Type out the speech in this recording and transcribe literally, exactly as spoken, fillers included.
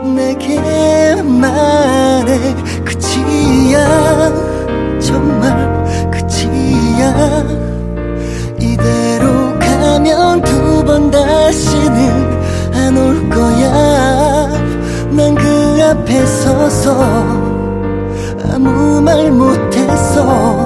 내게 말해 끝이야 정말 끝이야 이대로 가면 두 번 다시는 안 올 거야 난 그 앞에 서서 아무 말 못했어